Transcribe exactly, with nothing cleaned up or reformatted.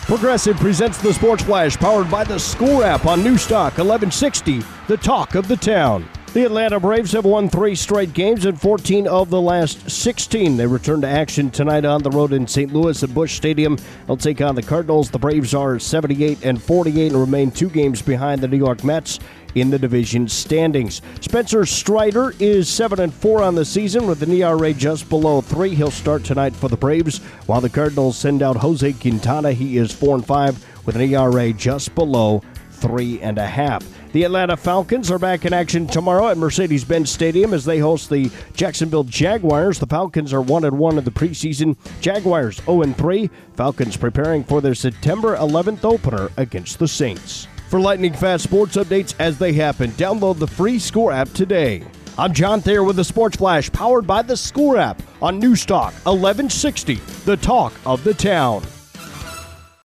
Progressive presents the Sports Flash, powered by the Score app on Newstalk eleven sixty, the talk of the town. The Atlanta Braves have won three straight games and fourteen of the last sixteen. They return to action tonight on the road in Saint Louis at Busch Stadium. They'll take on the Cardinals. The Braves are seventy-eight and forty-eight and remain two games behind the New York Mets in the division standings. Spencer Strider is seven and four on the season with an E R A just below three. He'll start tonight for the Braves, while the Cardinals send out Jose Quintana. He is four and five with an E R A just below three and a half. The Atlanta Falcons are back in action tomorrow at Mercedes-Benz Stadium as they host the Jacksonville Jaguars. The Falcons are one and one in the preseason. Jaguars oh and three. Falcons preparing for their September eleventh opener against the Saints. For lightning fast sports updates as they happen, download the free Score app today. I'm John Thayer with the Sports Flash, powered by the Score app on Newstalk eleven sixty, the talk of the town.